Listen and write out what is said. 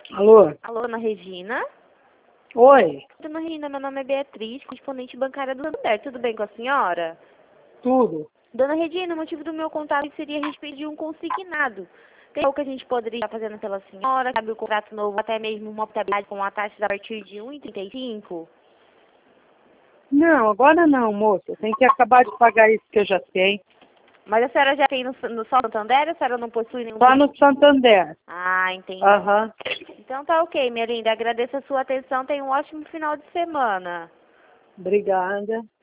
Alô? Alô, Dona Regina? Oi, Dona Regina, meu nome é Beatriz, correspondente bancária do Santander. Tudo bem com a senhora? tudo. Dona Regina, o motivo do meu contato seria a respeito de um consignado. Tem algo que a gente poderia estar fazendo pela senhora? Sabe o contrato novo, até mesmo uma portabilidade com a taxa a partir de 1,35? Não, agora não, moça. Tem que acabar de pagar isso que eu já tenho. Mas a senhora já tem no só Santander ou a senhora não possui nenhum? Só no Santander. Ah, entendi. Aham. Então tá ok, minha linda. Agradeço a sua atenção. Tenha um ótimo final de semana. Obrigada.